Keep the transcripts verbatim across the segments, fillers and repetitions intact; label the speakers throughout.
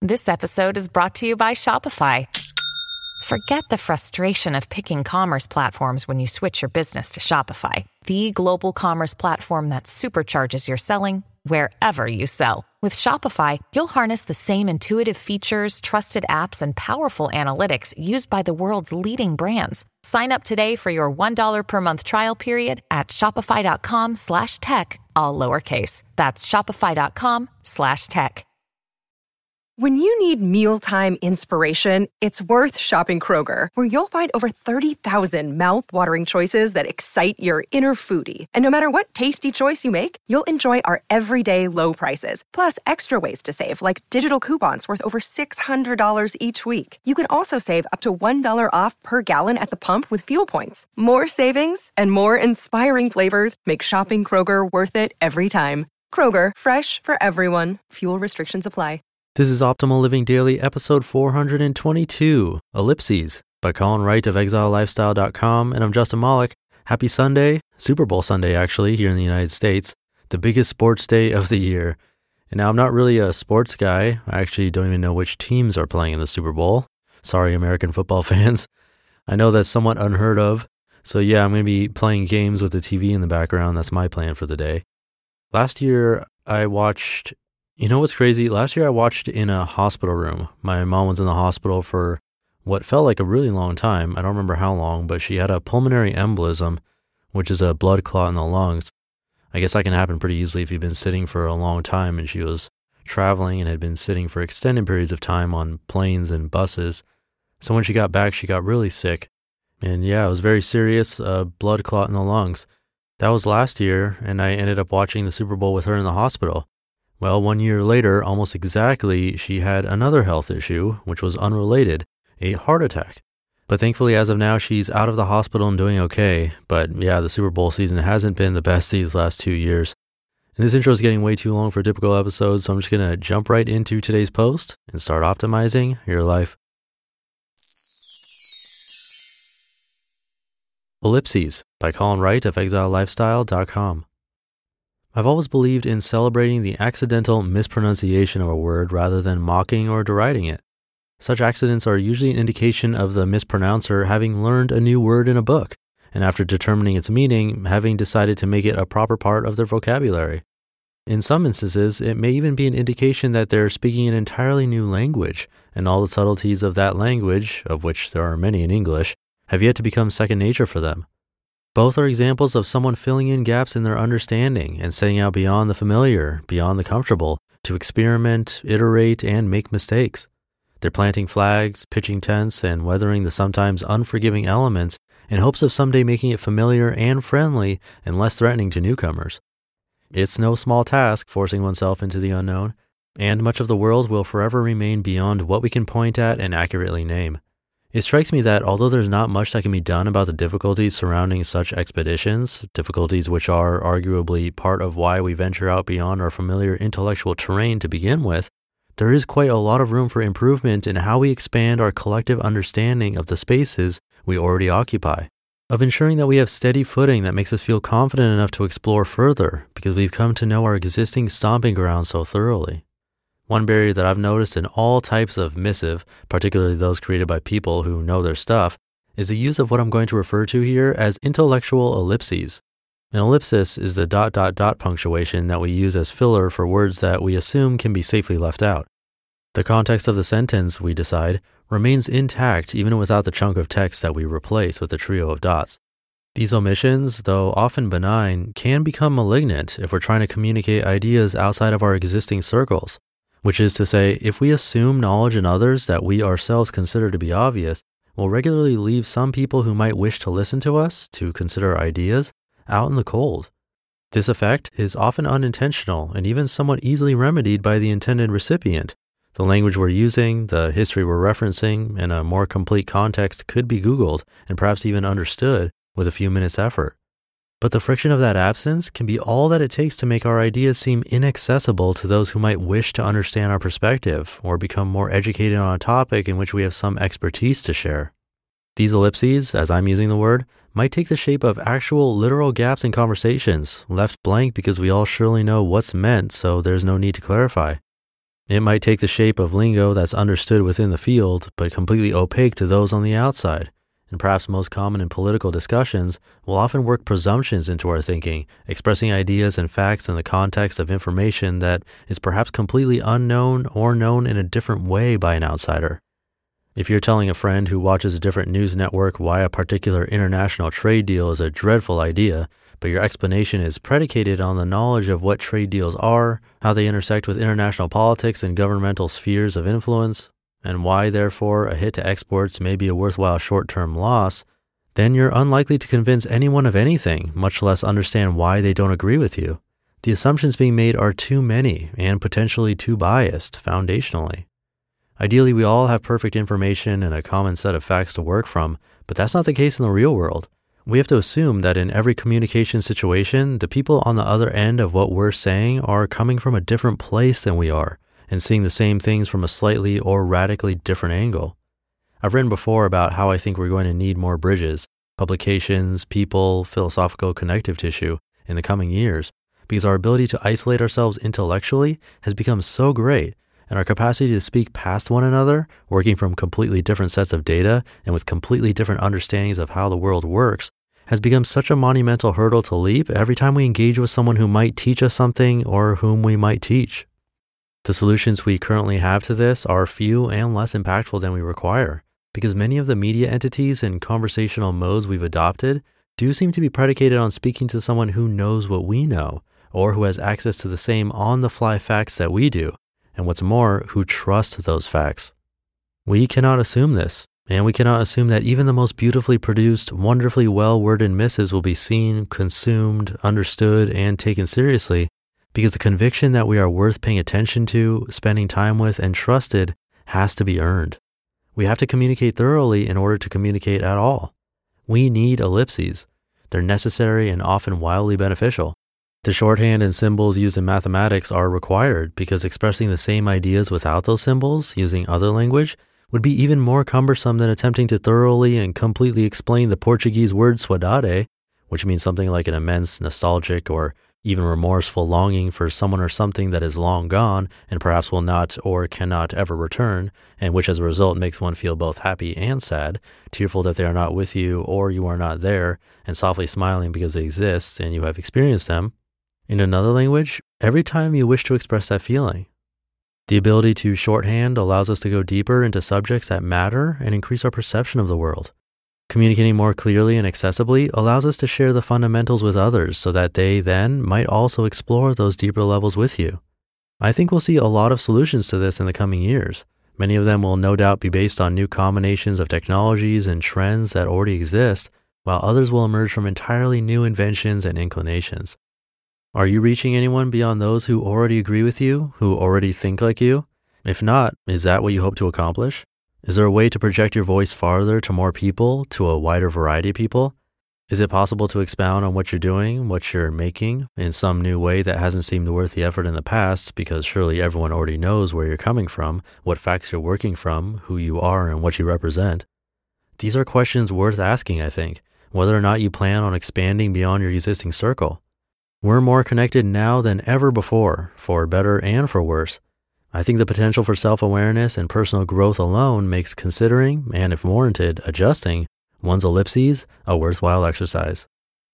Speaker 1: This episode is brought to you by Shopify. Forget the frustration of picking commerce platforms when you switch your business to Shopify, the global commerce platform that supercharges your selling wherever you sell. With Shopify, you'll harness the same intuitive features, trusted apps, and powerful analytics used by the world's leading brands. Sign up today for your one dollar per month trial period at shopify.com slash tech, all lowercase. That's shopify.com slash tech.
Speaker 2: When you need mealtime inspiration, it's worth shopping Kroger, where you'll find over thirty thousand mouth-watering choices that excite your inner foodie. And no matter what tasty choice you make, you'll enjoy our everyday low prices, plus extra ways to save, like digital coupons worth over six hundred dollars each week. You can also save up to one dollar off per gallon at the pump with fuel points. More savings and more inspiring flavors make shopping Kroger worth it every time. Kroger, fresh for everyone. Fuel restrictions apply.
Speaker 3: This is Optimal Living Daily, episode four hundred twenty-two, Ellipses, by Colin Wright of exile lifestyle dot com, and I'm Justin Malik. Happy Sunday, Super Bowl Sunday actually, here in the United States, the biggest sports day of the year. And now I'm not really a sports guy. I actually don't even know which teams are playing in the Super Bowl. Sorry, American football fans. I know that's somewhat unheard of. So yeah, I'm going to be playing games with the T V in the background. That's my plan for the day. Last year, I watched... You know what's crazy? Last year I watched in a hospital room. My mom was in the hospital for what felt like a really long time. I don't remember how long, but she had a pulmonary embolism, which is a blood clot in the lungs. I guess that can happen pretty easily if you've been sitting for a long time, and she was traveling and had been sitting for extended periods of time on planes and buses. So when she got back, she got really sick. And yeah, it was very serious, a blood clot in the lungs. That was last year, and I ended up watching the Super Bowl with her in the hospital. Well, one year later, almost exactly, she had another health issue, which was unrelated, a heart attack. But thankfully, as of now, she's out of the hospital and doing okay. But yeah, the Super Bowl season hasn't been the best these last two years. And this intro is getting way too long for a typical episode, so I'm just going to jump right into today's post and start optimizing your life. Ellipses, by Colin Wright of exile lifestyle dot com. I've always believed in celebrating the accidental mispronunciation of a word rather than mocking or deriding it. Such accidents are usually an indication of the mispronouncer having learned a new word in a book, and after determining its meaning, having decided to make it a proper part of their vocabulary. In some instances, it may even be an indication that they're speaking an entirely new language, and all the subtleties of that language, of which there are many in English, have yet to become second nature for them. Both are examples of someone filling in gaps in their understanding and setting out beyond the familiar, beyond the comfortable, to experiment, iterate, and make mistakes. They're planting flags, pitching tents, and weathering the sometimes unforgiving elements in hopes of someday making it familiar and friendly and less threatening to newcomers. It's no small task forcing oneself into the unknown, and much of the world will forever remain beyond what we can point at and accurately name. It strikes me that although there's not much that can be done about the difficulties surrounding such expeditions, difficulties which are arguably part of why we venture out beyond our familiar intellectual terrain to begin with, there is quite a lot of room for improvement in how we expand our collective understanding of the spaces we already occupy, of ensuring that we have steady footing that makes us feel confident enough to explore further because we've come to know our existing stomping ground so thoroughly. One barrier that I've noticed in all types of missive, particularly those created by people who know their stuff, is the use of what I'm going to refer to here as intellectual ellipses. An ellipsis is the dot dot dot punctuation that we use as filler for words that we assume can be safely left out. The context of the sentence, we decide, remains intact even without the chunk of text that we replace with a trio of dots. These omissions, though often benign, can become malignant if we're trying to communicate ideas outside of our existing circles. Which is to say, if we assume knowledge in others that we ourselves consider to be obvious, we'll regularly leave some people who might wish to listen to us, to consider ideas, out in the cold. This effect is often unintentional and even somewhat easily remedied by the intended recipient. The language we're using, the history we're referencing, and a more complete context could be Googled and perhaps even understood with a few minutes' effort. But the friction of that absence can be all that it takes to make our ideas seem inaccessible to those who might wish to understand our perspective or become more educated on a topic in which we have some expertise to share. These ellipses, as I'm using the word, might take the shape of actual literal gaps in conversations, left blank because we all surely know what's meant, so there's no need to clarify. It might take the shape of lingo that's understood within the field, but completely opaque to those on the outside. And perhaps most common in political discussions, will often work presumptions into our thinking, expressing ideas and facts in the context of information that is perhaps completely unknown or known in a different way by an outsider. If you're telling a friend who watches a different news network why a particular international trade deal is a dreadful idea, but your explanation is predicated on the knowledge of what trade deals are, how they intersect with international politics and governmental spheres of influence, and why, therefore, a hit to exports may be a worthwhile short-term loss, then you're unlikely to convince anyone of anything, much less understand why they don't agree with you. The assumptions being made are too many and potentially too biased foundationally. Ideally, we all have perfect information and a common set of facts to work from, but that's not the case in the real world. We have to assume that in every communication situation, the people on the other end of what we're saying are coming from a different place than we are and seeing the same things from a slightly or radically different angle. I've written before about how I think we're going to need more bridges, publications, people, philosophical connective tissue in the coming years, because our ability to isolate ourselves intellectually has become so great, and our capacity to speak past one another, working from completely different sets of data and with completely different understandings of how the world works, has become such a monumental hurdle to leap every time we engage with someone who might teach us something or whom we might teach. The solutions we currently have to this are few and less impactful than we require, because many of the media entities and conversational modes we've adopted do seem to be predicated on speaking to someone who knows what we know, or who has access to the same on-the-fly facts that we do, and what's more, who trust those facts. We cannot assume this, and we cannot assume that even the most beautifully produced, wonderfully well-worded missives will be seen, consumed, understood, and taken seriously, because the conviction that we are worth paying attention to, spending time with, and trusted has to be earned. We have to communicate thoroughly in order to communicate at all. We need ellipses. They're necessary and often wildly beneficial. The shorthand and symbols used in mathematics are required because expressing the same ideas without those symbols, using other language, would be even more cumbersome than attempting to thoroughly and completely explain the Portuguese word saudade, which means something like an immense, nostalgic, or even remorseful longing for someone or something that is long gone and perhaps will not or cannot ever return, and which as a result makes one feel both happy and sad, tearful that they are not with you or you are not there, and softly smiling because they exist and you have experienced them. In another language, every time you wish to express that feeling. The ability to shorthand allows us to go deeper into subjects that matter and increase our perception of the world. Communicating more clearly and accessibly allows us to share the fundamentals with others so that they then might also explore those deeper levels with you. I think we'll see a lot of solutions to this in the coming years. Many of them will no doubt be based on new combinations of technologies and trends that already exist, while others will emerge from entirely new inventions and inclinations. Are you reaching anyone beyond those who already agree with you, who already think like you? If not, is that what you hope to accomplish? Is there a way to project your voice farther to more people, to a wider variety of people? Is it possible to expound on what you're doing, what you're making, in some new way that hasn't seemed worth the effort in the past, because surely everyone already knows where you're coming from, what facts you're working from, who you are, and what you represent? These are questions worth asking, I think, whether or not you plan on expanding beyond your existing circle. We're more connected now than ever before, for better and for worse. I think the potential for self-awareness and personal growth alone makes considering, and if warranted, adjusting, one's ellipses a worthwhile exercise.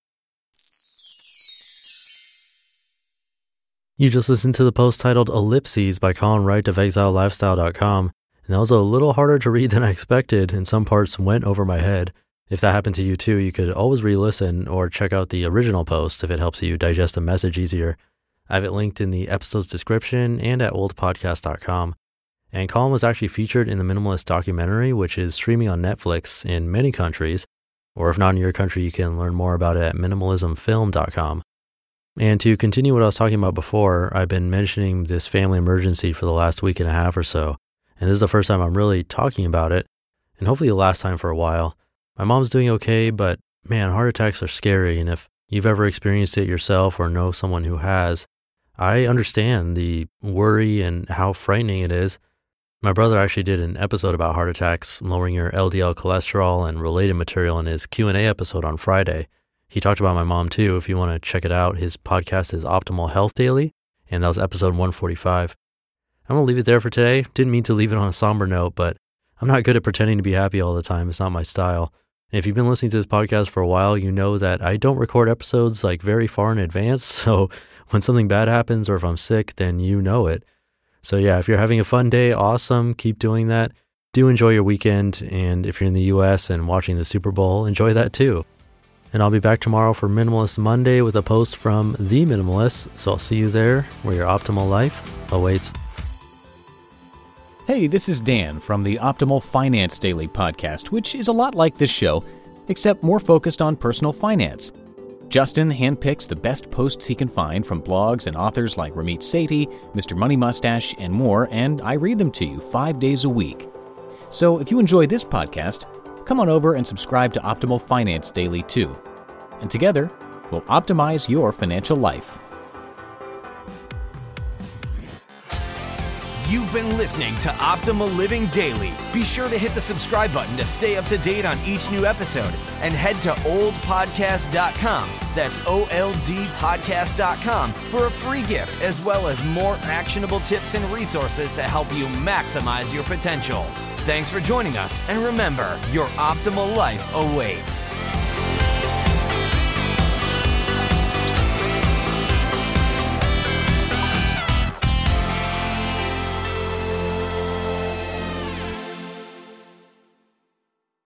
Speaker 3: You just listened to the post titled Ellipses by Colin Wright of exile lifestyle dot com, and that was a little harder to read than I expected, and some parts went over my head. If that happened to you too, you could always re-listen or check out the original post if it helps you digest a message easier. I have it linked in the episode's description and at old podcast dot com. And Colin was actually featured in the Minimalist documentary, which is streaming on Netflix in many countries, or if not in your country, you can learn more about it at minimalism film dot com. And to continue what I was talking about before, I've been mentioning this family emergency for the last week and a half or so, and this is the first time I'm really talking about it, and hopefully the last time for a while. My mom's doing okay, but man, heart attacks are scary, and if you've ever experienced it yourself or know someone who has, I understand the worry and how frightening it is. My brother actually did an episode about heart attacks, lowering your L D L cholesterol and related material in his Q and A episode on Friday. He talked about my mom too. If you want to check it out, his podcast is Optimal Health Daily, and that was episode one forty-five. I'm going to leave it there for today. Didn't mean to leave it on a somber note, but I'm not good at pretending to be happy all the time. It's not my style. And if you've been listening to this podcast for a while, you know that I don't record episodes like very far in advance. So when something bad happens or if I'm sick, then you know it. So yeah, if you're having a fun day, awesome. Keep doing that. Do enjoy your weekend. And if you're in the U S and watching the Super Bowl, enjoy that too. And I'll be back tomorrow for Minimalist Monday with a post from The Minimalist. So I'll see you there where your optimal life awaits.
Speaker 4: Hey, this is Dan from the Optimal Finance Daily podcast, which is a lot like this show, except more focused on personal finance. Justin handpicks the best posts he can find from blogs and authors like Ramit Sethi, Mister Money Mustache, and more, and I read them to you five days a week. So if you enjoy this podcast, come on over and subscribe to Optimal Finance Daily too. And together, we'll optimize your financial life.
Speaker 5: You've been listening to Optimal Living Daily. Be sure to hit the subscribe button to stay up to date on each new episode and head to old podcast dot com. That's O L D podcast dot com for a free gift as well as more actionable tips and resources to help you maximize your potential. Thanks for joining us, and remember, your optimal life awaits.